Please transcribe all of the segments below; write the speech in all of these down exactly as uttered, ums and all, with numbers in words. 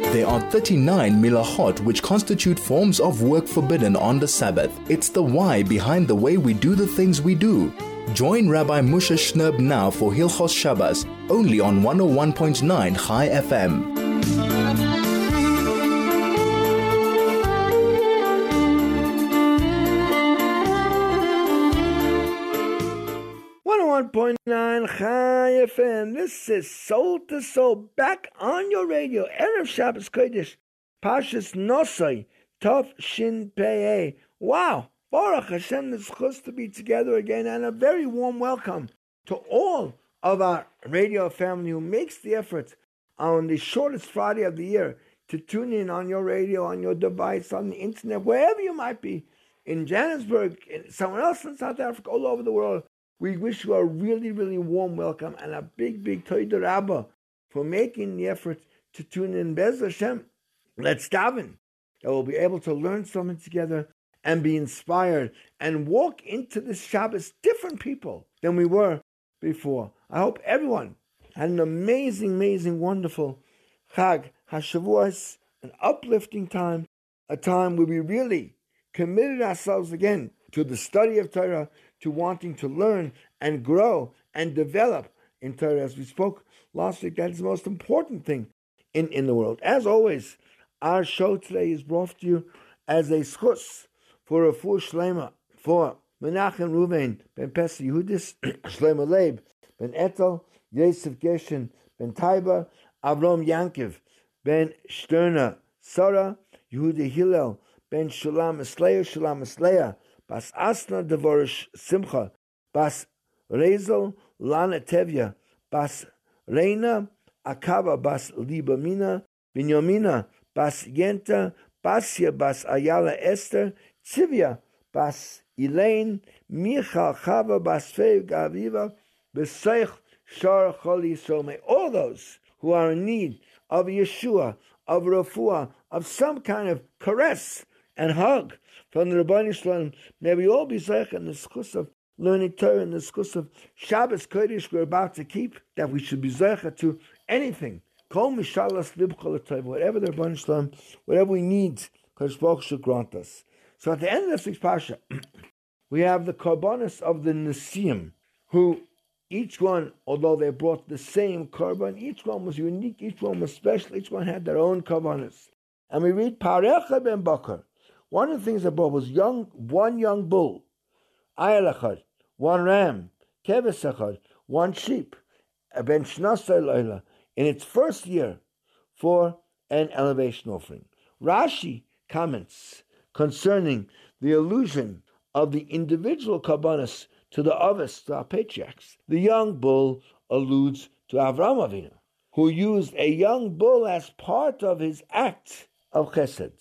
There are thirty-nine milachot which constitute forms of work forbidden on the Sabbath. It's the why behind the way we do the things we do. Join Rabbi Moshe Shnerb now for Hilchos Shabbos, only on one oh one point nine Chai F M. one oh one point nine Chai F M. This is Soul to Soul, back on your radio. Erev Shabbos Kodesh, Pashas Nosai, Tov Shin Pei. Wow! Baruch Hashem, it's good to be together again, and a very warm welcome to all of our radio family who makes the effort on the shortest Friday of the year to tune in on your radio, on your device, on the internet, wherever you might be, in Johannesburg, in someone else in South Africa, all over the world. We wish you a really, really warm welcome and a big, big Todah Rabbah for making the effort to tune in. Bez Hashem, let's daven that we'll be able to learn something together and be inspired and walk into this Shabbos different people than we were before. I hope everyone had an amazing, amazing, wonderful Chag HaShavuos, an uplifting time, a time where we really committed ourselves again to the study of Torah, to wanting to learn and grow and develop in Torah. As we spoke last week, that's the most important thing in, in the world. As always, our show today is brought to you as a schus for a full shlema, for Menachem Ruvain ben Pesach Yehudis, Shlomo Leib ben Etel, Yosef Geshen ben Taiba, Avrom Yankiv ben Shterna Sarah, Yehuda Hillel ben Shulam Esleya, Shulam Esleya, Bas Asna Devorish Simcha, Bas Rezel Lana Tevya, Bas Reina Akava, Bas Libamina, Binyamina, Bas Yenta, Basia, Bas Ayala Esther, Tzivya, Bas Elaine, Michal Chava, Bas Feiv Gaviva, Beseich Shar Choli Yisrael. May all those who are in need of Yeshua, of Refuah, of some kind of caress and hug from the Rebbeinu Shalom, may we all be zeich in the schus of learning Torah, in the schus of Shabbos Kodesh we're about to keep, that we should be zeich to anything. Kol mishalas libcha l'tov, whatever the Rebbeinu Shalom, whatever we need, Kadosh Baruch should grant us. So at the end of this week's parsha, we have the korbanos of the Nesiim, who each one, although they brought the same korban, each one was unique, each one was special, each one had their own korbanos. And we read Parecha ben Bakar. One of the things they brought was young, one young bull, ayal echad, one ram, keves echad, one sheep, ben shnasay leila, in its first year for an elevation offering. Rashi comments concerning the allusion of the individual korbanos to the Avos, to our patriarchs. The young bull alludes to Avraham Avinu, who used a young bull as part of his act of chesed,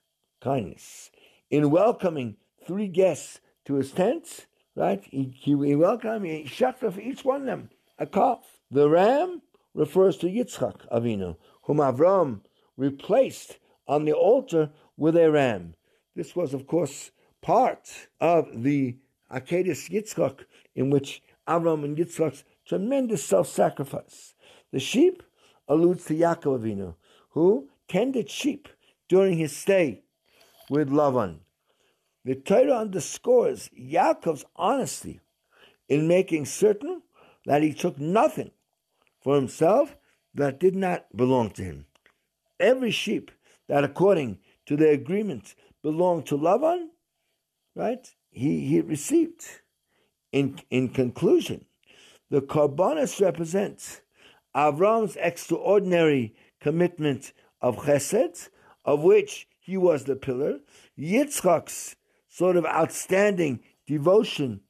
kindness, in welcoming three guests to his tent. Right? He, he, he welcomed, he shechted for each one of them a calf. The ram refers to Yitzchak Avinu, whom Avram replaced on the altar with a ram. This was, of course, part of the Akedah Yitzchak, in which Avram and Yitzchak's tremendous self-sacrifice. The sheep alludes to Yaakov Avinu, who tended sheep during his stay with Lavan. The Torah underscores Yaakov's honesty in making certain that he took nothing for himself that did not belong to him. Every sheep that, according to the agreement, belonged to Lavan, right, he, he received. In, in conclusion, the korbanos represent Avram's extraordinary commitment of chesed, of which he was the pillar, Yitzchak's sort of outstanding devotion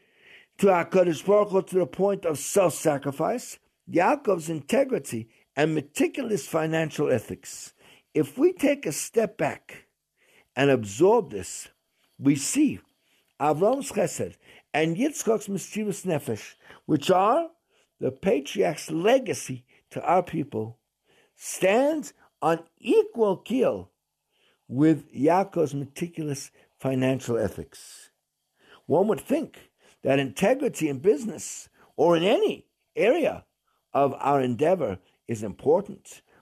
to HaKadosh Baruch Hu to the point of self-sacrifice, Yaakov's integrity and meticulous financial ethics. If we take a step back and absorb this, we see Avram's chesed and Yitzchak's mischievous nefesh, which are the patriarch's legacy to our people, stand on equal keel with Yaakov's meticulous financial ethics. One would think that integrity in business or in any area of our endeavor is important,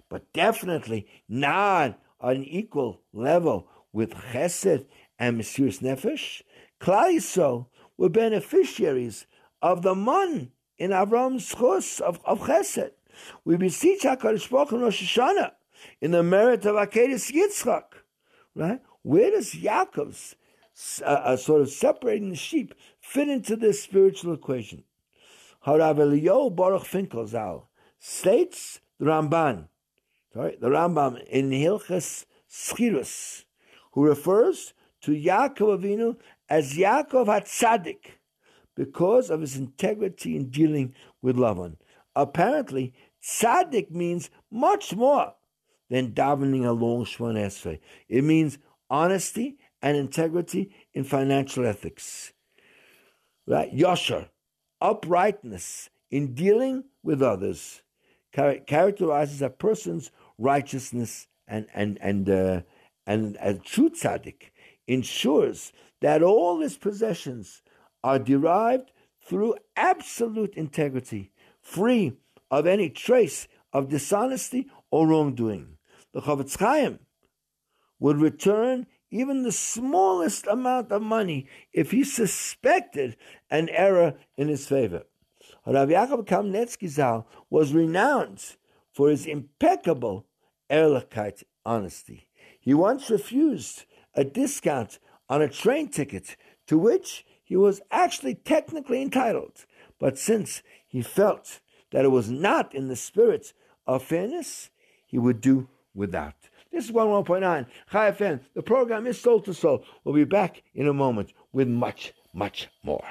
but definitely not on an equal level with Chesed and Mesiras Nefesh. Klal Yisrael were beneficiaries of the man in Avram's chus of, of Chesed. We beseech HaKadosh Baruch Hu in Rosh Hashanah in the merit of Akedas Yitzchak, right? Where does Yaakov's uh, uh, sort of separating the sheep fit into this spiritual equation? Harav Eliyahu Baruch Finkel Zal states the Ramban, sorry, the Rambam in Hilchas Schirus, who refers to Yaakov Avinu as Yaakov HaTzadik because of his integrity in dealing with Lavan. Apparently, tzaddik means much more than davening along Shemona Esrei. It means honesty and integrity in financial ethics. Right? Yosher, uprightness in dealing with others, char- characterizes a person's righteousness, and and and uh, and a true tzaddik ensures that all his possessions are derived through absolute integrity, free of any trace of dishonesty or wrongdoing. The Chavetz Chaim would return even the smallest amount of money if he suspected an error in his favor. Rav Yaakov Kamenetsky Zal was renowned for his impeccable ehrlichkeit, honesty. He once refused a discount on a train ticket to which he was actually technically entitled, but since he felt that it was not in the spirit of fairness, he would do without. This is one oh one point nine Chai F M. The program is Soul to Soul. We'll be back in a moment with much, much more.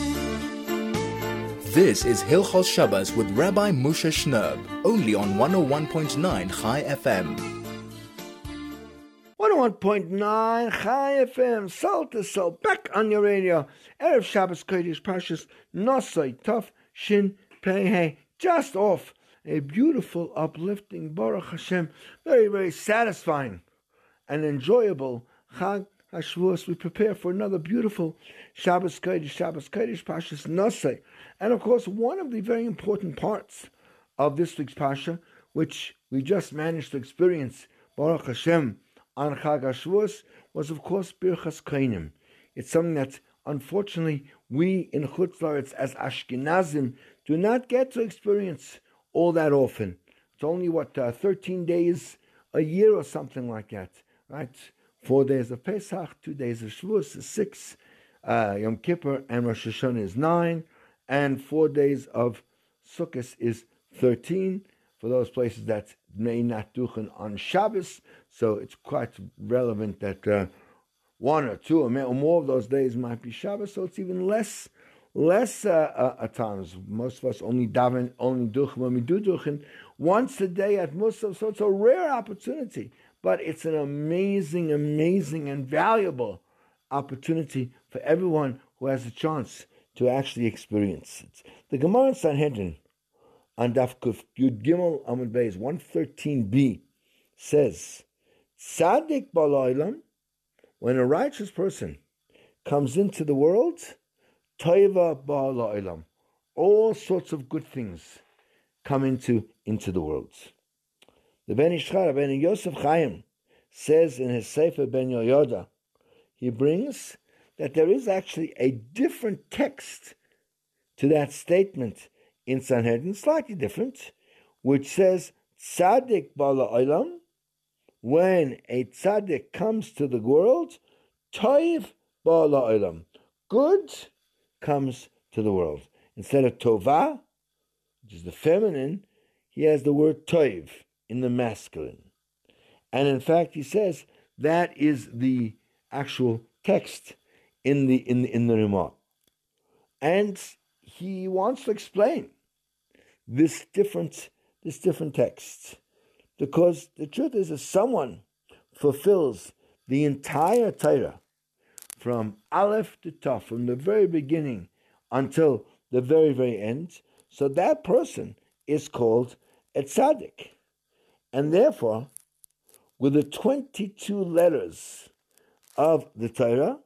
This is Hilchos Shabbos with Rabbi Moshe Shnerb, only on one oh one point nine Chai F M. one oh one point nine Chai F M, Soul to Soul, back on your radio. Erev Shabbos Kodesh Parshas Nosai Tov Shin Pei Hey, just off a beautiful, uplifting, Baruch Hashem, very, very satisfying and enjoyable Chag HaShavuos. We prepare for another beautiful Shabbos Kodesh, Shabbos Kodesh Parshas Nosai. And of course, one of the very important parts of this week's Parsha, which we just managed to experience, Baruch Hashem, on Chag HaShavuos, was of course Birchas Kohanim. It's something that unfortunately we in Chutz La'aretz as Ashkenazim do not get to experience all that often. It's only what uh, thirteen days a year or something like that, right? Four days of Pesach, two days of Shavuos is six, uh, Yom Kippur and Rosh Hashanah is nine, and four days of Sukkot is thirteen. For those places that may not duchen on Shabbos, so it's quite relevant that uh, one or two or more of those days might be Shabbos, so it's even less less uh, uh, at times. Most of us only daven, only duchen when we do duchen once a day at Musaf, so it's a rare opportunity, but it's an amazing, amazing and valuable opportunity for everyone who has a chance to actually experience it. The Gemara in Sanhedrin on Daf Kuf Yud Gimel Amud Beis one thirteen b says, Tzaddik b'laylam, when a righteous person comes into the world, Toiva b'laylam, all sorts of good things come into, into the world. The Ben Ish Chai, Ben Yosef Chaim, says in his Sefer Ben Yoyoda, he brings that there is actually a different text to that statement in Sanhedrin, slightly different, which says, Tzaddik b'laylam, when a tzaddik comes to the world, Toiv b'laylam, good comes to the world. Instead of Tovah, which is the feminine, he has the word Toiv in the masculine. And in fact, he says that is the actual text in the in the, in the Rimah. And he wants to explain this different this different text, because the truth is, if someone fulfills the entire Torah from Aleph to Taf, from the very beginning until the very, very end, so that person is called a tzaddik. And therefore, with the twenty-two letters of the Torah,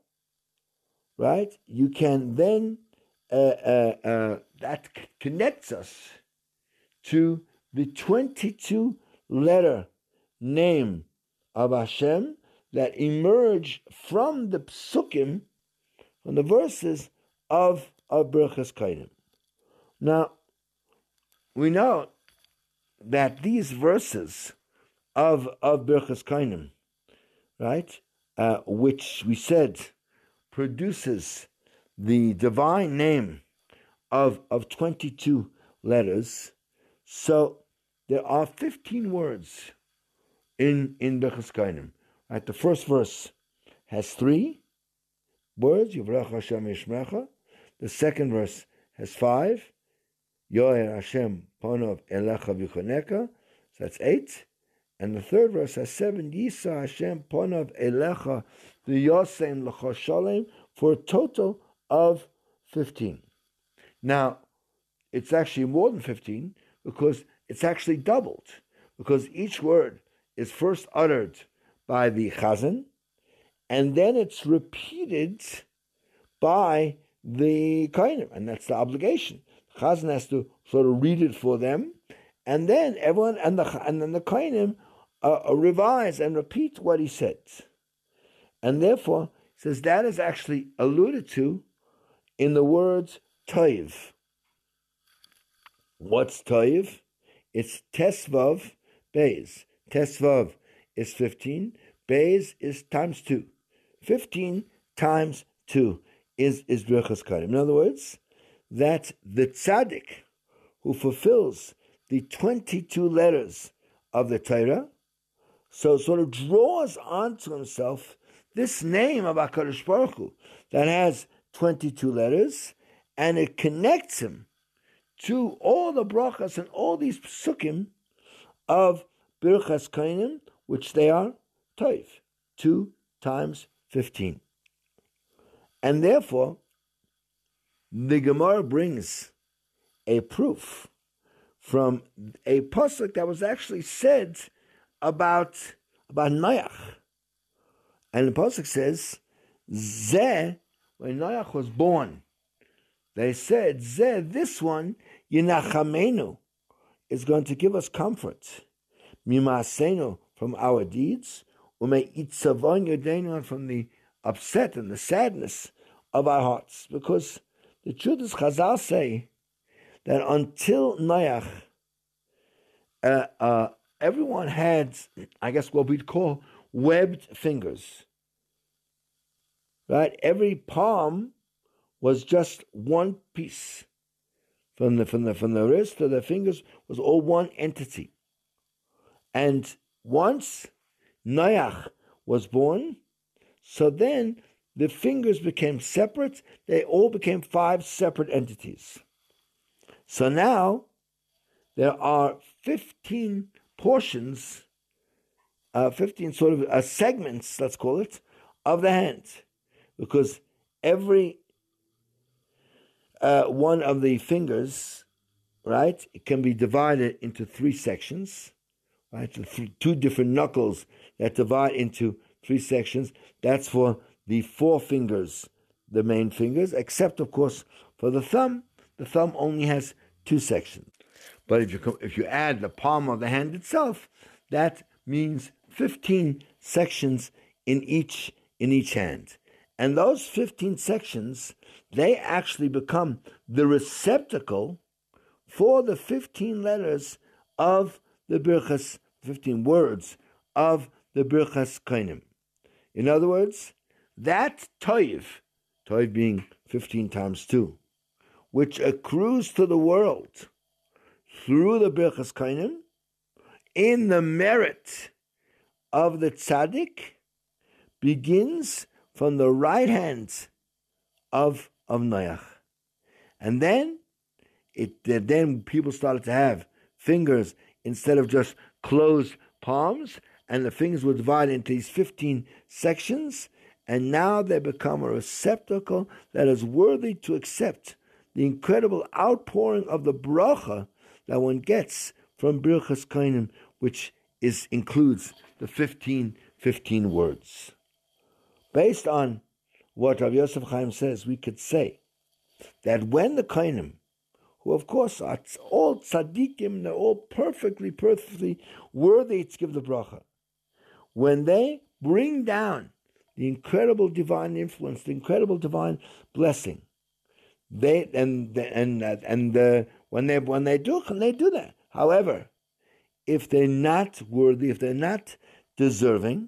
right, you can then, uh, uh, uh, that connects us to the twenty-two letter name of Hashem that emerge from the psukim, from the verses of, of Birchas Kohanim. Now, we know that these verses of, of Birchas Kohanim, right, uh, which we said produces the divine name of, of twenty-two letters. So there are fifteen words in, in Birchas Kohanim. Right, the first verse has three words, Yivrach Hashem Yishmecha. The second verse has five, Yoher Hashem Ponov Elecha V'Choneka. So that's eight. And the third verse has seven, Yisa Hashem Ponov Elecha V'Yosem L'Cho Sholem, for a total of fifteen. Now, it's actually more than fifteen because it's actually doubled, because each word is first uttered by the chazan, and then it's repeated by the kohanim, and that's the obligation. The chazan has to sort of read it for them, and then everyone and the and then the kohanim uh, revise and repeat what he said, and therefore he says that is actually alluded to in the words toiv. What's toiv? It's tesvav beis. Tesvav is fifteen. Beis is times two. Fifteen times two is is Birchas Kohanim. In other words, that the tzaddik who fulfills the twenty-two letters of the Torah, so sort of draws onto himself this name of HaKadosh Baruch Hu that has twenty-two letters, and it connects him to all the brachas and all these psukim of Birchas Kohanim, which they are toiv, two times fifteen. And therefore, the Gemara brings a proof from a pasuk that was actually said about, about Noach. And the pasuk says, Zeh, when Noach was born, they said, Zeh, this one, Yinachamenu, is going to give us comfort. Mimasenu, from our deeds, Umei Itzavon Yodenu, from the upset and the sadness of our hearts. Because the truth is, Chazal say that until Noach, uh, uh, everyone had, I guess, what we'd call webbed fingers. Right? Every palm was just one piece. From the from the from the wrist to the fingers was all one entity. And once Noach was born, so then the fingers became separate. They all became five separate entities. So now there are fifteen portions, uh, fifteen sort of uh, segments, let's call it, of the hand, because every uh, one of the fingers, right, it can be divided into three sections. Right, so th- two different knuckles that divide into three sections. That's for the four fingers, the main fingers, except, of course, for the thumb. The thumb only has two sections. But if you co- if you add the palm of the hand itself, that means fifteen sections in each in each hand. And those fifteen sections, they actually become the receptacle for the fifteen letters of the Birchas, fifteen words of the Birchas Kohanim. In other words, that toiv, toiv being fifteen times two, which accrues to the world through the Birchas Kohanim, in the merit of the tzaddik, begins from the right hand of, of Noach. And then, it then people started to have fingers instead of just closed palms, and the fingers were divided into these fifteen sections, and now they become a receptacle that is worthy to accept the incredible outpouring of the bracha that one gets from Birchas Kohanim, which is includes the fifteen, fifteen words. Based on what Rav Yosef Chaim says, we could say that when the Kohanim who of course are all tzaddikim, they're all perfectly, perfectly worthy to give the bracha. When they bring down the incredible divine influence, the incredible divine blessing, they and and and uh, when they when they do they do that. However, if they're not worthy, if they're not deserving,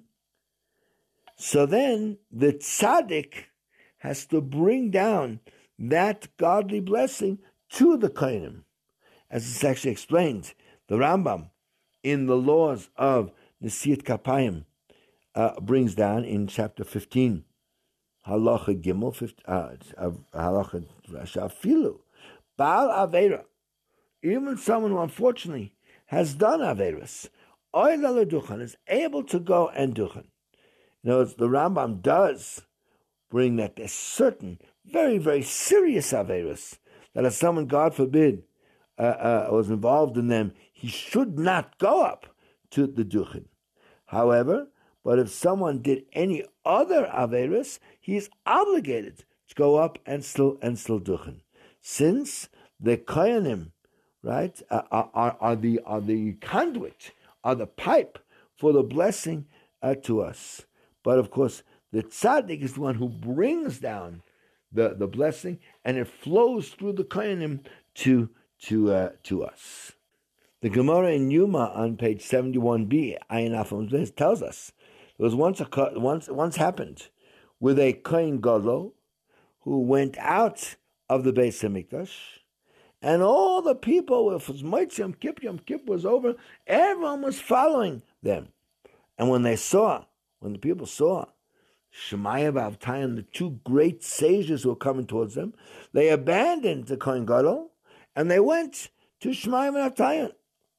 so then the tzaddik has to bring down that godly blessing to the kohanim, as it's actually explained. The Rambam in the laws of Nesiyat Kapayim uh, brings down in chapter fifteen, Halacha Gimel, uh, Halacha Shafilu, Baal Aveira, even someone who unfortunately has done Averis, Oila Duchan, is able to go and Duchan. In other words, the Rambam does bring that there's certain very, very serious Averis that if someone, God forbid, uh, uh, was involved in them, he should not go up to the Duchan. However, but if someone did any other Averis, he is obligated to go up and still and still Duchan. Since the Kohanim, right, uh, are, are, the, are the conduit, are the pipe for the blessing uh, to us. But of course, the tzaddik is the one who brings down the, the blessing, and it flows through the kohanim to to uh, to us. The Gemara in Yuma on page seventy-one b, Ayin Afam, tells us there was once a once once happened with a kohen gadol who went out of the Beis Hamikdash, and all the people, if it was Motzei Yom Kippur, Yom Kippur was over, everyone was following them, and when they saw, when the people saw Shemaiah Avtayan, the two great sages who were coming towards them, they abandoned the Kohen Gadol and they went to Shemaiah Avtayan.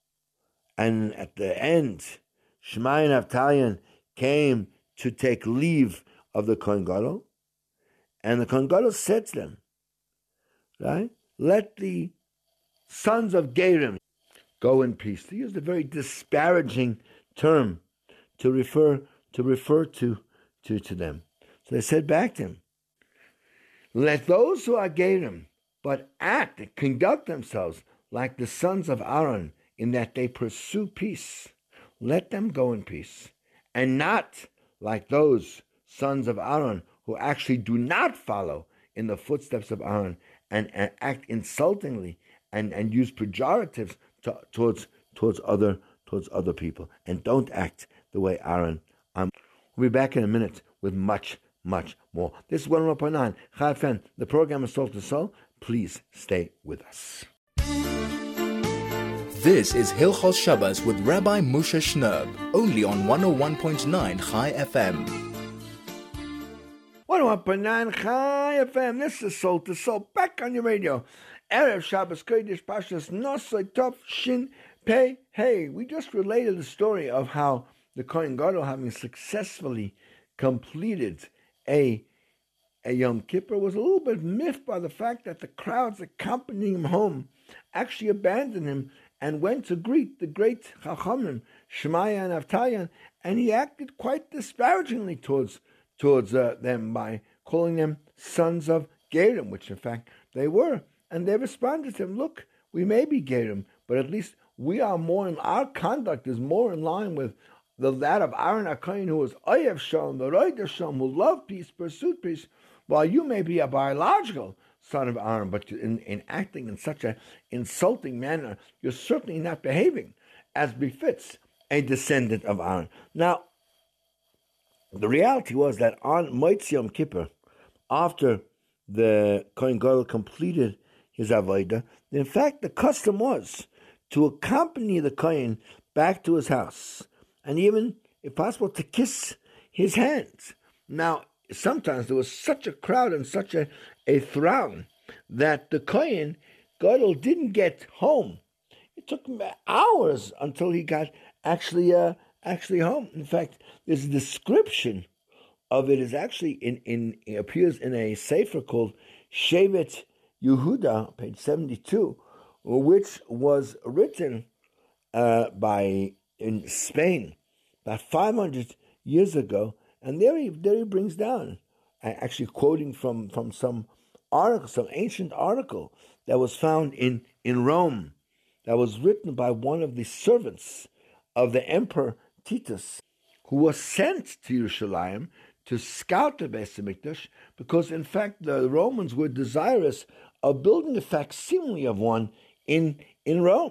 And at the end, Shemaiah Avtayan came to take leave of the Kohen Gadol, and the Kohen Gadol said to them, right, let the sons of Gerim go in peace. He used a very disparaging term to refer to refer to To, to them. So they said back to him, let those who are Gerim, but act and conduct themselves like the sons of Aaron, in that they pursue peace, let them go in peace, and not like those sons of Aaron who actually do not follow in the footsteps of Aaron and, and act insultingly and, and use pejoratives to, towards towards other towards other people, and don't act the way Aaron. Um, We'll be back in a minute with much, much more. This is one oh one point nine Chai F M. The program is Soul to Soul. Please stay with us. This is Hilchos Shabbos with Rabbi Moshe Shnerb, only on one oh one point nine Chai F M. one oh one point nine Chai F M. This is Soul to Soul. Back on your radio. Erev Shabbos Kodesh Pashas Nosei Tov Shin Pei Hey. We just related the story of how the Kohen Gadol, having successfully completed a, a Yom Kippur, was a little bit miffed by the fact that the crowds accompanying him home actually abandoned him and went to greet the great Chachamim, Shemaiah and Avtayan, and he acted quite disparagingly towards towards uh, them by calling them sons of Gerim, which in fact they were. And they responded to him, look, we may be Gerim, but at least we are more, in our conduct is more in line with the that of Aaron HaKohen, who was Oyev Shalom, the Roider Shalom, who loved peace, pursued peace, while you may be a biological son of Aaron, but in, in acting in such an insulting manner, you're certainly not behaving as befits a descendant of Aaron. Now, the reality was that on Motzei Yom Kippur, after the Kohen Gadol completed his Avodah, in fact, the custom was to accompany the Kohen back to his house, and even, if possible, to kiss his hands. Now, sometimes there was such a crowd and such a, a throng that the Kohen Gadol didn't get home. It took him hours until he got actually uh, actually home. In fact, there's a description of it is actually in, in it appears in a sefer called Shevet Yehuda, page seventy-two, which was written uh, by in Spain about five hundred years ago, and there he, there he brings down, actually quoting from, from some article, some ancient article, that was found in, in Rome, that was written by one of the servants of the Emperor Titus, who was sent to Yerushalayim to scout the Beis HaMikdash, because in fact the Romans were desirous of building a facsimile of one in, in Rome.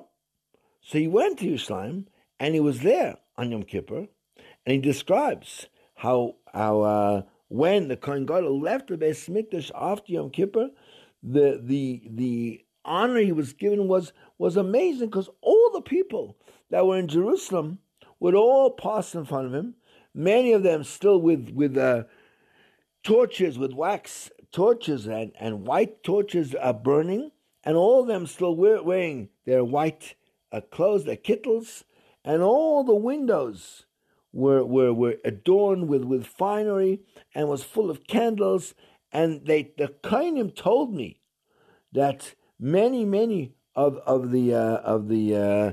So he went to Yerushalayim, and he was there on Yom Kippur, and he describes how how uh, when the Kohen Gadol left the Beis HaMikdash after Yom Kippur, the the the honor he was given was was amazing, because all the people that were in Jerusalem would all pass in front of him. Many of them still with with uh, torches, with wax torches and, and white torches are burning, and all of them still wear, wearing their white uh, clothes, their kittles, and all the windows were were, were adorned with, with finery and was full of candles. And they the Kohanim told me that many many of of the uh, of the uh,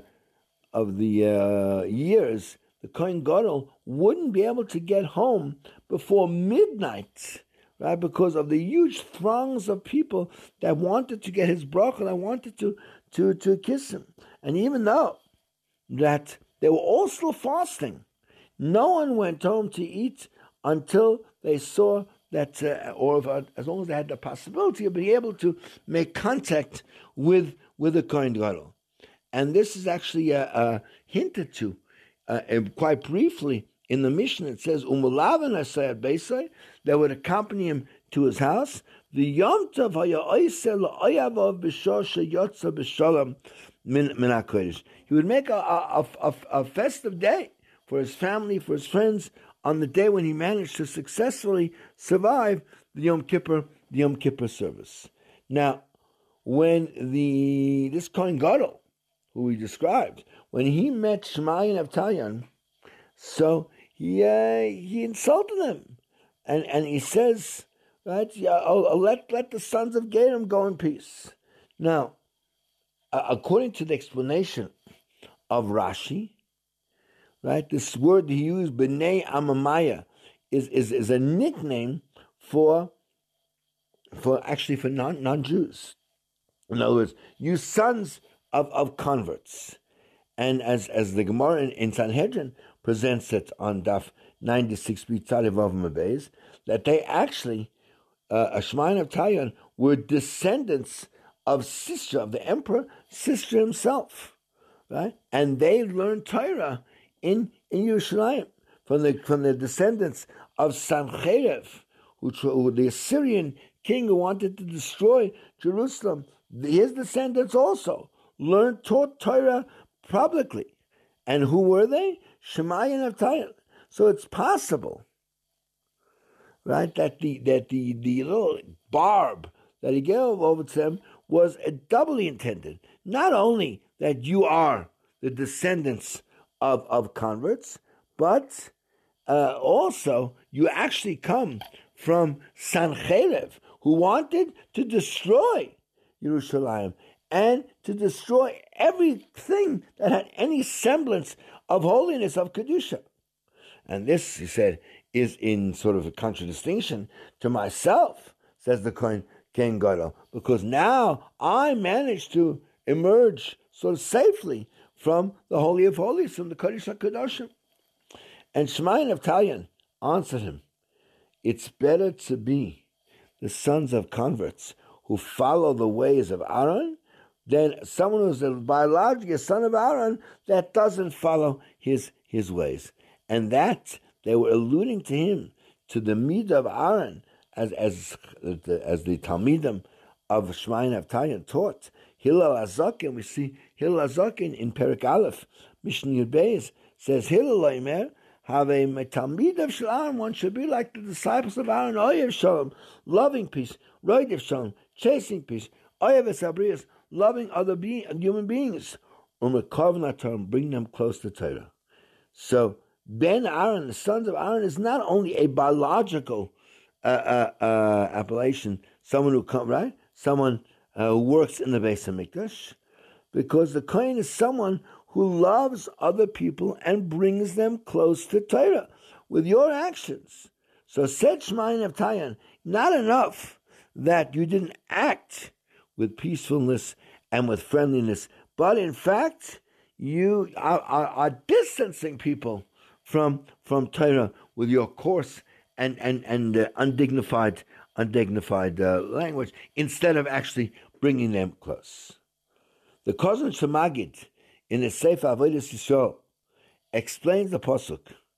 of the uh, years, the Kohen Gadol wouldn't be able to get home before midnight, right? Because of the huge throngs of people that wanted to get his bracha, that wanted to, to, to kiss him. And even though that they were all still fasting, no one went home to eat until they saw that, uh, or if, as long as they had the possibility of being able to make contact with, with the Kohen Gadol. And this is actually uh, uh, hinted to uh, quite briefly in the Mishnah. It says, "Umulavan asayat beisai," that would accompany him to his house. The Yom Tov haya oisel la'oyavav b'shor sheyotza b'shalom min hakodesh. He would make a, a, a, a festive day for his family, for his friends, on the day when he managed to successfully survive the Yom Kippur, the Yom Kippur service. Now, when the this Kohen Gadol, who we described, when he met Shmai and Avtayan, so he uh, he insulted them, and and he says, right, yeah, oh, oh, let let the sons of Gerim go in peace. Now, uh, according to the explanation of Rashi, right, this word he used, B'nai Amamaya, is is is a nickname for for actually for non non Jews. In other words, you sons of of converts. And as as the Gemara in, in Sanhedrin presents it on Daf ninety-six b Tzadivav Mabeis, that they actually, uh, Shmai and Avtayan, were descendants of Sisra, of the emperor Sisra himself, right? And they learned Torah in in Yerushalayim from the from the descendants of Sancheiriv, who, who the Assyrian king who wanted to destroy Jerusalem. His descendants also learned, taught Torah publicly. And who were they? Shemai and Avtayan. So it's possible, right, that the that the, the little barb that he gave over to them was doubly intended. Not only that you are the descendants of, of converts, but uh, also you actually come from Sancheiriv, who wanted to destroy Yerushalayim and to destroy everything that had any semblance of holiness, of Kedusha. And this, he said, is in sort of a contradistinction to myself, says the Kohen Gadol, because now I managed to emerge sort of safely from the Holy of Holies, from the Kodesh HaKadoshim. And Shmai and Avtayan answered him, it's better to be the sons of converts who follow the ways of Aaron than someone who's a biologically a son of Aaron that doesn't follow his his ways. And that they were alluding to him, to the Midah of Aaron, as as the, as the Talmidim of Shmai and Avtayan taught. Hillel Azakin, we see Hillel Azakin in Perek Aleph, Mishnah Yud Beis, says Hillel Leimer, have a Talmid of Shalom, one should be like the disciples of Aaron, Oyev Shalom, loving peace, Roidev Shalom, chasing peace, Oyev Esabrias, loving other be- human beings, Umekov bring them close to Torah. So Ben Aaron, the sons of Aaron, is not only a biological uh, uh, uh, appellation, someone who comes, right? Someone uh, who works in the Beis HaMikdash, because the Kohen is someone who loves other people and brings them close to Torah with your actions. So said Shmai and Avtayan, not enough that you didn't act with peacefulness and with friendliness. But in fact, you are, are, are distancing people from from Torah with your coarse and and and uh, undignified undignified uh, language, instead of actually bringing them close. The Kozon Shemagid in the Sefer Avodas Yisrael explains the pasuk.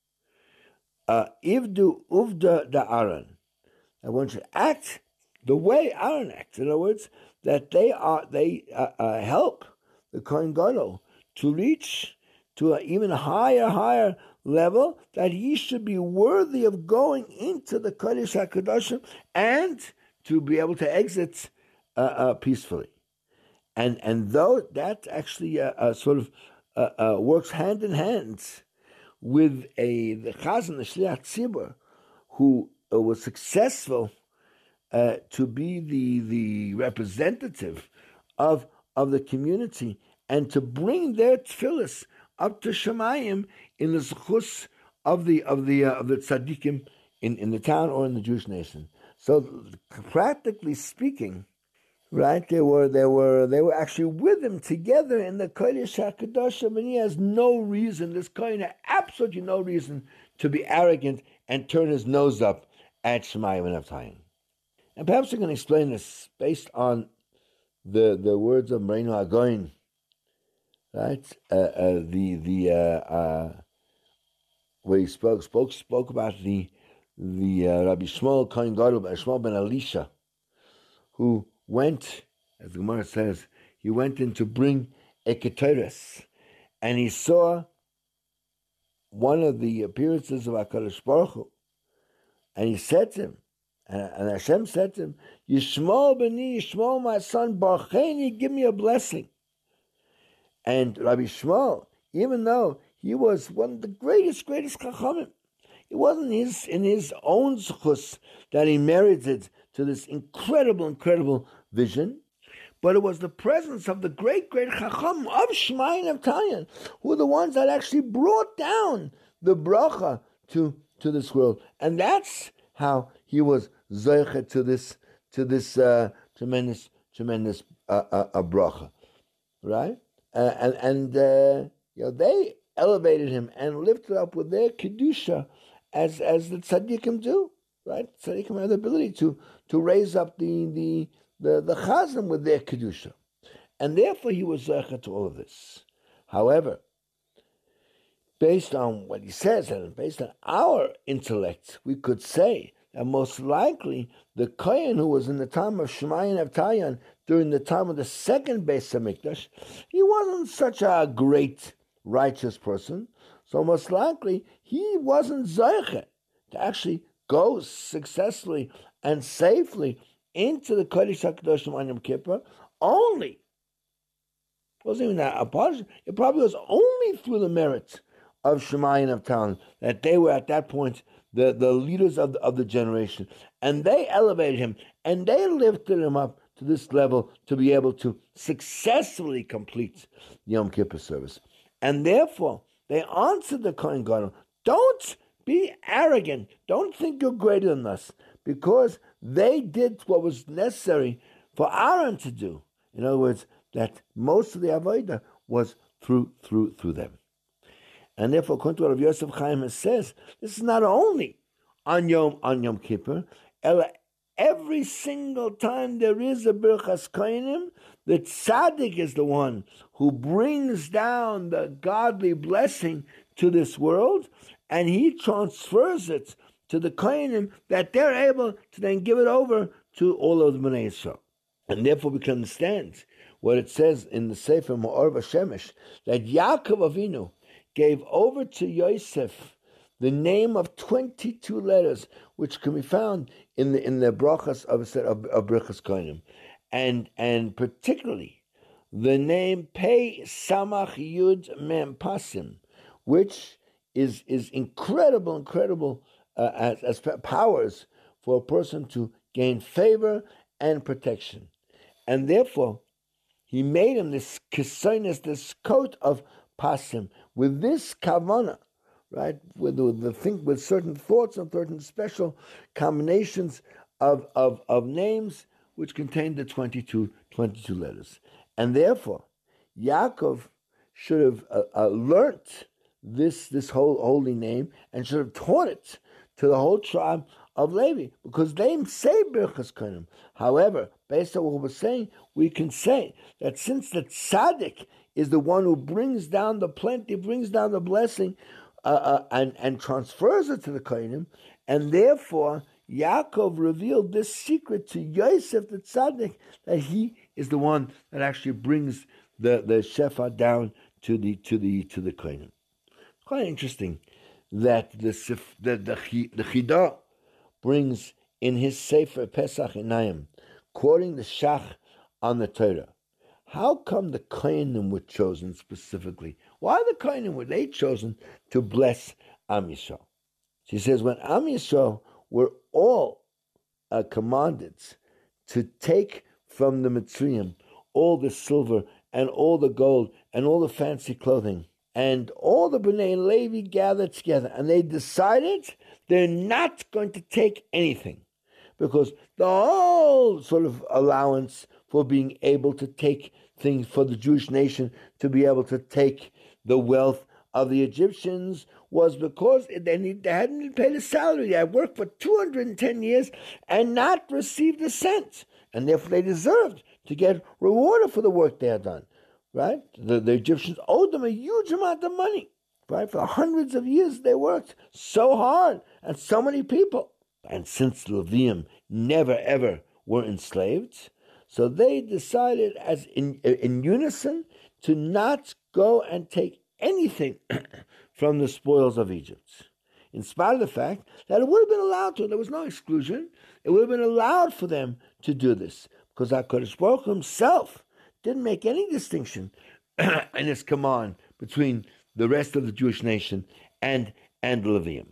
Uh, Ivdu uvda da Aaron. I want you to act the way Aaron acts. In other words, that they are they uh, uh, help the Kohen Gadol to reach to an even higher, higher level, that he should be worthy of going into the Kodesh HaKadoshim and to be able to exit uh, uh, peacefully. And and though that actually uh, uh, sort of uh, uh, works hand in hand with a the Chazan, the Shliach Tzibur, who uh, was successful uh, to be the the representative of of the community and to bring their tefillas up to Shemayim in the zechus of the of the uh, of the tzaddikim in, in the town or in the Jewish nation. So practically speaking, right, they were they were they were actually with him together in the Kodesh HaKadoshim, and he has no reason, this Kohen had absolutely no reason to be arrogant and turn his nose up at Shemayim and Avtayim. And perhaps I can explain this based on the the words of Moreno HaGaon, right? Uh, uh, the the uh, uh, where he spoke spoke spoke about the the uh, Rabbi Shmuel Kohen Gadol, Shmuel ben Elisha, who went, as the Gemara says, he went in to bring a ketores, and he saw one of the appearances of HaKadosh Baruch Hu, and he said to him, and, and Hashem said to him, Yishmol b'ni, Yishmol my son, Barcheni, give me a blessing. And Rabbi Shmuel, even though he was one of the greatest, greatest Chachamim, it wasn't his in his own zechus that he merited to this incredible, incredible vision, but it was the presence of the great, great Chacham of Shemayim and Avtayim, who were the ones that actually brought down the bracha to, to this world. And that's how he was zeicha to this to this uh, tremendous, tremendous uh, uh, uh, bracha, right? Uh, and and uh, you know, they elevated him and lifted up with their kedusha, as as the tzaddikim do, right? Tzaddikim have the ability to to raise up the the the, the chazan with their kedusha, and therefore he was zeicha to all of this. However, based on what he says and based on our intellect, we could say that most likely the Kohen who was in the time of Shemayim and Avtayim during the time of the second Beis Hamikdash, he wasn't such a great righteous person. So most likely he wasn't zeicha to actually go successfully and safely into the Kodesh HaKadoshim on Yom Kippur. Only, it wasn't even that a part. It probably was only through the merit of Shemayim and Avtayim that they were at that point the, the leaders of the, of the generation, and they elevated him and they lifted him up to this level to be able to successfully complete the Yom Kippur service. And therefore, they answered the Kohen Gadol, don't be arrogant, don't think you're greater than us, because they did what was necessary for Aaron to do. In other words, that most of the avodah was through through through them. And therefore, according to what Rav Yosef Chaim says, this is not only on Yom on Yom Kippur, every single time there is a Birchas Kohanim, the tzaddik is the one who brings down the godly blessing to this world, and he transfers it to the Kohanim, that they're able to then give it over to all of the Bnei Yisrael. And therefore we can understand what it says in the Sefer Ma'or Vashemesh, that Yaakov Avinu gave over to Yosef the name of twenty-two letters, which can be found in the in the brachas of of, of Birchas Kohanim, and and particularly the name Pei Samach Yud Mem Pasim, which is is incredible, incredible uh, as as powers for a person to gain favor and protection, and therefore he made him this kisonis, this coat of pasim, with this kavana, right? With the, the think with certain thoughts and certain special combinations of, of, of names, which contained the twenty-two, twenty-two letters. And therefore, Yaakov should have uh, uh, learnt this, this whole holy name and should have taught it to the whole tribe of Levi, because they say Birchas Kohanim. However, based on what we're saying, we can say that since the tzaddik is the one who brings down the plenty, brings down the blessing, uh, uh, and, and transfers it to the Kohanim, and therefore Yaakov revealed this secret to Yosef the tzaddik, that he is the one that actually brings the, the shefa down to the to the to the Kohanim. Quite interesting that the the the, the Chidah brings in his Sefer Pesach Einayim, quoting the Shach on the Torah. How come the Kohanim were chosen specifically? Why the Kohanim were they chosen to bless Am Yisrael? She says, when Am Yisrael were all uh, commanded to take from the Mitzrayim all the silver and all the gold and all the fancy clothing, and all the Bnei Levi gathered together, and they decided they're not going to take anything, because the whole sort of allowance for being able to take things for the Jewish nation, to be able to take the wealth of the Egyptians, was because they, need, they hadn't been paid a salary. They had worked for two hundred ten years and not received a cent, and therefore they deserved to get rewarded for the work they had done. Right? The, the Egyptians owed them a huge amount of money. Right? For hundreds of years they worked so hard, and so many people. And since the Levium never ever were enslaved, so they decided as in, in unison to not go and take anything from the spoils of Egypt. In spite of the fact that it would have been allowed to, there was no exclusion, it would have been allowed for them to do this, because HaKadosh Baruch Hu himself didn't make any distinction in his command between the rest of the Jewish nation and, and the Levium.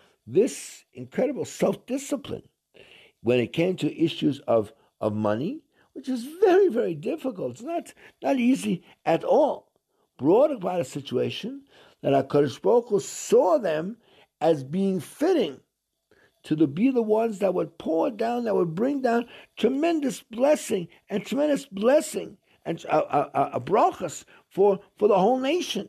This incredible self-discipline when it came to issues of, of money, which is very, very difficult, it's not, not easy at all, brought about a situation that HaKadosh Baruch Hu saw them as being fitting to the, be the ones that would pour down, that would bring down tremendous blessing and tremendous blessing and a, a, a brachas for, for the whole nation,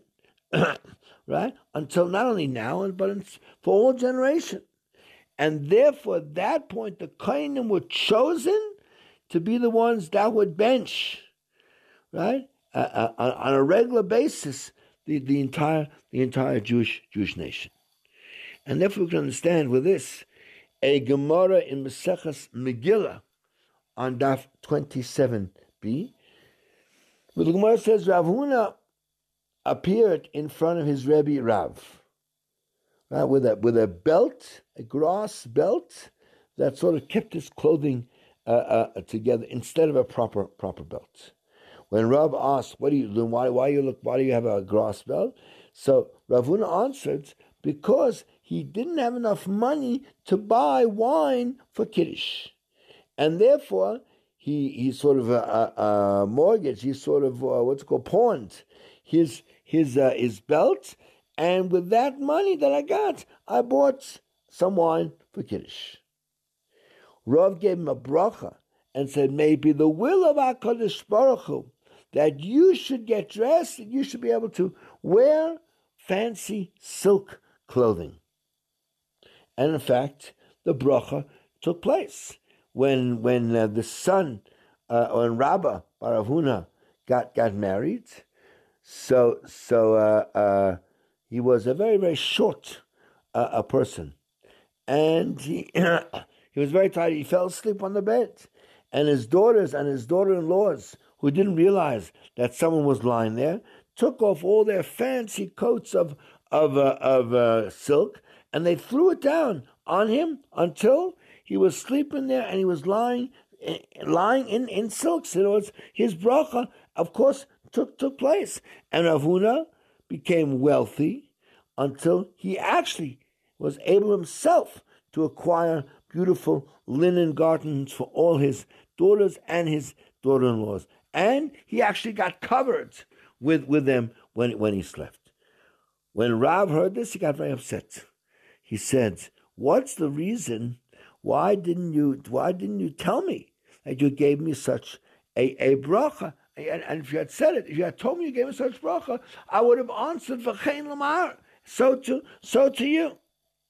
right? Until not only now, but for all generation. And therefore, at that point, the Kohanim were chosen to be the ones that would bench, right? Uh, uh, on, on a regular basis, the, the entire the entire Jewish Jewish nation. And therefore, we can understand with this, a Gemara in Maseches Megillah on Daf twenty-seven b, where the Gemara says Rav Huna appeared in front of his Rebbe Rav, right, with a with a belt, a grass belt that sort of kept his clothing uh, uh, together instead of a proper proper belt. When Rav asked, "What do you do? Why why you look? Why do you have a grass belt?" So Rav Huna answered, because he didn't have enough money to buy wine for Kiddush, and therefore he he sort of a, a, a mortgage. He sort of uh, what's it called pawned his his uh, his belt, and with that money that I got, I bought some wine for Kiddush. Rav gave him a bracha and said, "May it be the will of HaKadosh Baruch Hu that you should get dressed, that you should be able to wear fancy silk clothing." And in fact, the bracha took place when when uh, the son, uh, when Rabbah bar Rav Huna got got married. So so uh, uh, he was a very very short uh, a person, and he he was very tired. He fell asleep on the bed, and his daughters and his daughter-in-laws, who didn't realize that someone was lying there, took off all their fancy coats of of uh, of uh, silk, and they threw it down on him until he was sleeping there, and he was lying lying in, in silks. In other words, his bracha, of course, took took place, and Rav Huna became wealthy until he actually was able himself to acquire beautiful linen garments for all his daughters and his daughter-in-laws, and he actually got covered with, with them when when he slept. When Rav heard this, he got very upset. He said, "What's the reason? Why didn't you? Why didn't you tell me that you gave me such a, a bracha. And, and if you had said it, if you had told me you gave me such bracha, I would have answered v'chein lamar. So to so to you.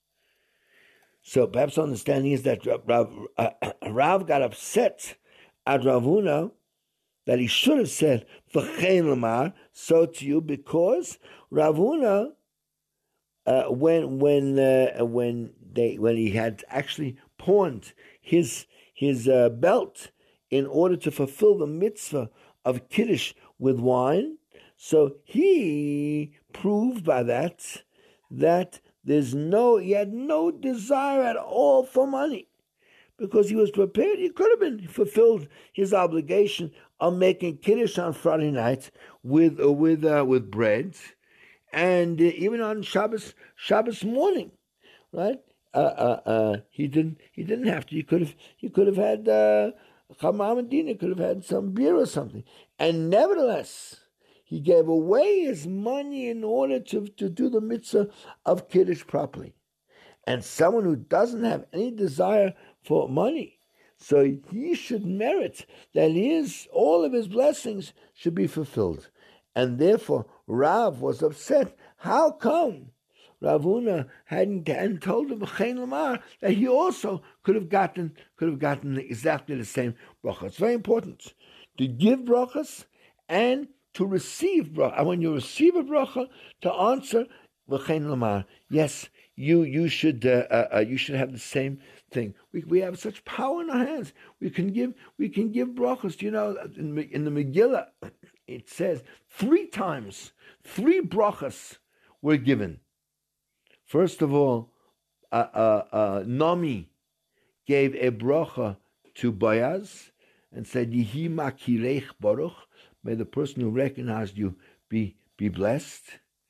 So perhaps the understanding is that Rav, uh, Rav got upset at Rav Huna that he should have said v'chein lamar, so to you, because Rav Huna, uh, when when uh, when they when he had actually pawned his his uh, belt in order to fulfill the mitzvah of Kiddush with wine, so he proved by that that there's no, he had no desire at all for money, because he was prepared. He could have been fulfilled his obligation of making Kiddush on Friday night with uh, with uh, with bread, and uh, even on Shabbos Shabbos morning, right? Uh, uh, uh, he didn't he didn't have to. He could have he could have had uh, Chamam and Dina, could have had some beer or something, and nevertheless, he gave away his money in order to, to do the mitzvah of Kiddush properly. And someone who doesn't have any desire for money, so he should merit that his all of his blessings should be fulfilled. And therefore, Rav was upset. How come Rav Huna hadn't, hadn't told him that he also could have gotten could have gotten exactly the same bracha? It's very important to give brachas and to receive bracha. And when you receive a bracha, to answer v'chein lamar. Yes, you you should uh, uh, you should have the same thing. We we have such power in our hands. We can give we can give brachas. You know, in, in the Megillah, it says three times, three brachas were given. First of all, uh, uh, uh, Nami gave a bracha to Boaz and said, "Yihi makirech baruch." May the person who recognized you be, be blessed.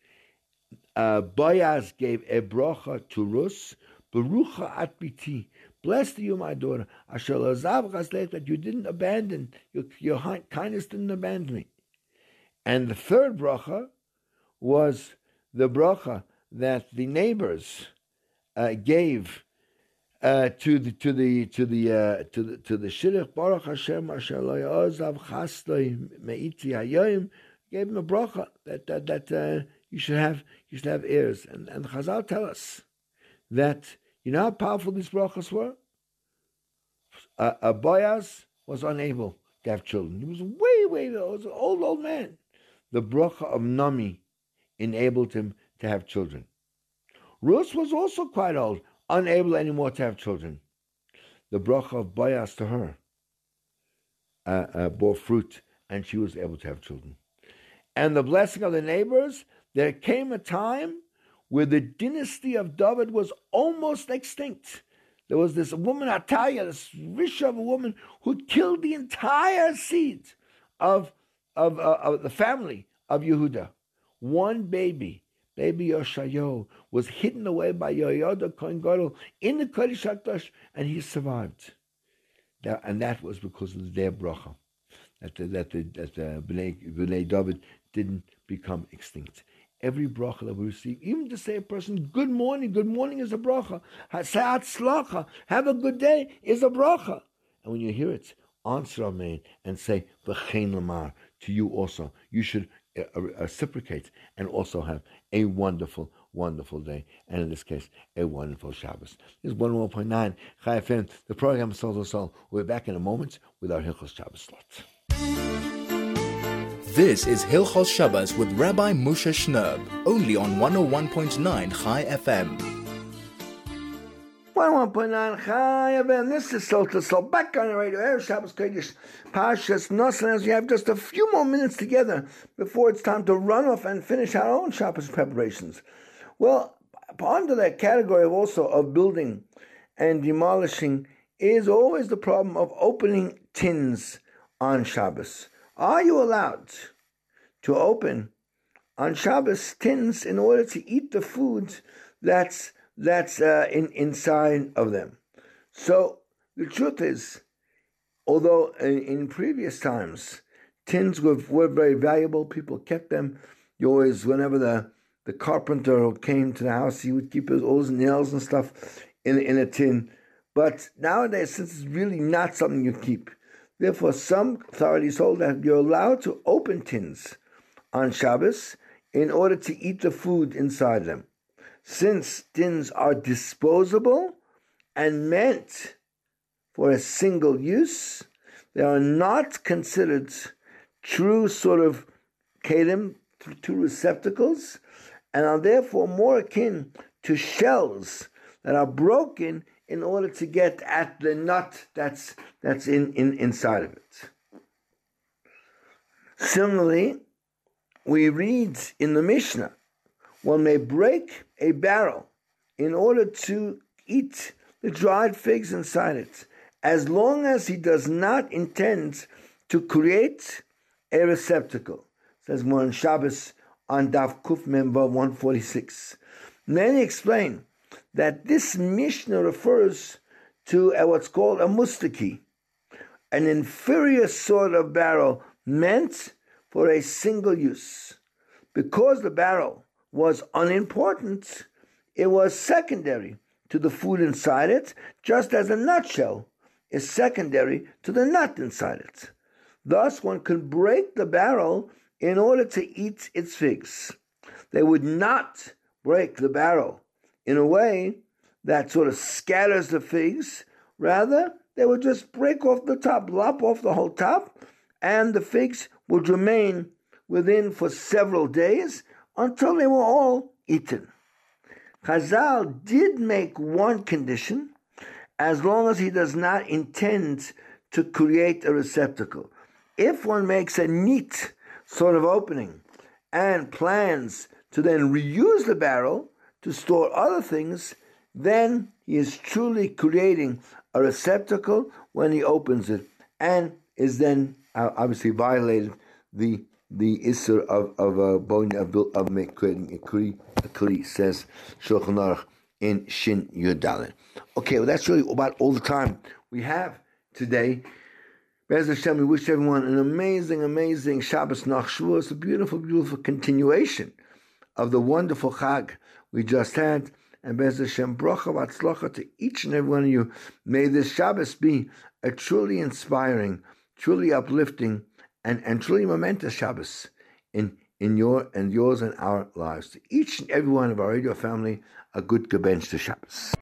Uh, Boaz gave a bracha to Rus, Barucha at biti. Blessed are you, my daughter. Asher lazav chaslech, that you didn't abandon, your, your kindness didn't abandon me. And the third bracha was the bracha that the neighbors uh, gave Uh, to the to the to the uh, to the to the shidduch Baruch Hashem Asher Lo Ya'ozav Chasdoi Me'iti Hayom, gave him a bracha that that that uh, you should have you should have heirs, and and Chazal tell us that you know how powerful these brachas were. Uh, uh, Boaz was unable to have children; he was way way he was an old old man. The bracha of Nami enabled him to have children. Rus was also quite old, unable anymore to have children. The bracha of Boaz to her uh, uh, bore fruit, and she was able to have children. And the blessing of the neighbors, there came a time where the dynasty of David was almost extinct. There was this woman, Atalia, this rich of a woman, who killed the entire seed of, of, uh, of the family of Yehuda. One baby, Baby Yoshayo, was hidden away by Yoyada Kohen Gadol in the Kodesh HaKadosh, and he survived. That, and that was because of their bracha, that the, that the, that the Bnei, Bnei David didn't become extinct. Every bracha that we receive, even to say a person, good morning, good morning is a bracha. Sa'at slacha, have a good day, is a bracha. And when you hear it, answer amen and say, v'chein lamar, to you also. You should uh, reciprocate and also have a wonderful, wonderful day. And in this case, a wonderful Shabbos. This is one oh one point nine Chai F M, the program Soul to Soul. We'll be back in a moment with our Hilchos Shabbos slot. This is Hilchos Shabbos with Rabbi Moshe Shnerb, only on one oh one point nine Chai F M. one oh one point nine Chai F M. This is Soul to Soul. Back on the radio, Erev Shabbos Kodesh, Parshas Nosson, as we have just a few more minutes together before it's time to run off and finish our own Shabbos preparations. Well, under that category of also of building and demolishing is always the problem of opening tins on Shabbos. Are you allowed to open on Shabbos tins in order to eat the food that's that's uh, in, inside of them? So the truth is, although in, in previous times tins were, were very valuable, people kept them. You always, whenever the, the carpenter came to the house, he would keep his, all his nails and stuff in, in a tin. But nowadays, since it's really not something you keep, Therefore, some authorities hold that you're allowed to open tins on Shabbos in order to eat the food inside them. Since tins are disposable and meant for a single use, they are not considered true sort of kelim, true receptacles, and are therefore more akin to shells that are broken in order to get at the nut that's that's in, in inside of it. Similarly, we read in the Mishnah, one may break a barrel in order to eat the dried figs inside it, as long as he does not intend to create a receptacle. It says more on Shabbos on Daf Kuf Member one forty-six. Many explain that this Mishnah refers to a, what's called a mustaki, an inferior sort of barrel meant for a single use. Because the barrel was unimportant, it was secondary to the food inside it, just as a nutshell is secondary to the nut inside it. Thus, one can break the barrel in order to eat its figs. They would not break the barrel in a way that sort of scatters the figs. Rather, they would just break off the top, lop off the whole top, and the figs would remain within for several days until they were all eaten. Chazal did make one condition, as long as he does not intend to create a receptacle. If one makes a neat sort of opening and plans to then reuse the barrel to store other things, then he is truly creating a receptacle when he opens it, and is then uh, obviously violated the the issur of of a bone of of creating a kli. A kli, says Shulchan Aruch in Shin Yud Dalet. Okay, well that's really about all the time we have today. Be'ez Hashem, we wish everyone an amazing, amazing Shabbos Nach Shavuos, a beautiful, beautiful continuation of the wonderful Chag we just had. And Be'ez Hashem, bracha v'atzlacha to each and every one of you. May this Shabbos be a truly inspiring, truly uplifting, and, and truly momentous Shabbos in, in your and yours and our lives. To each and every one of our radio family, a good gebench to Shabbos.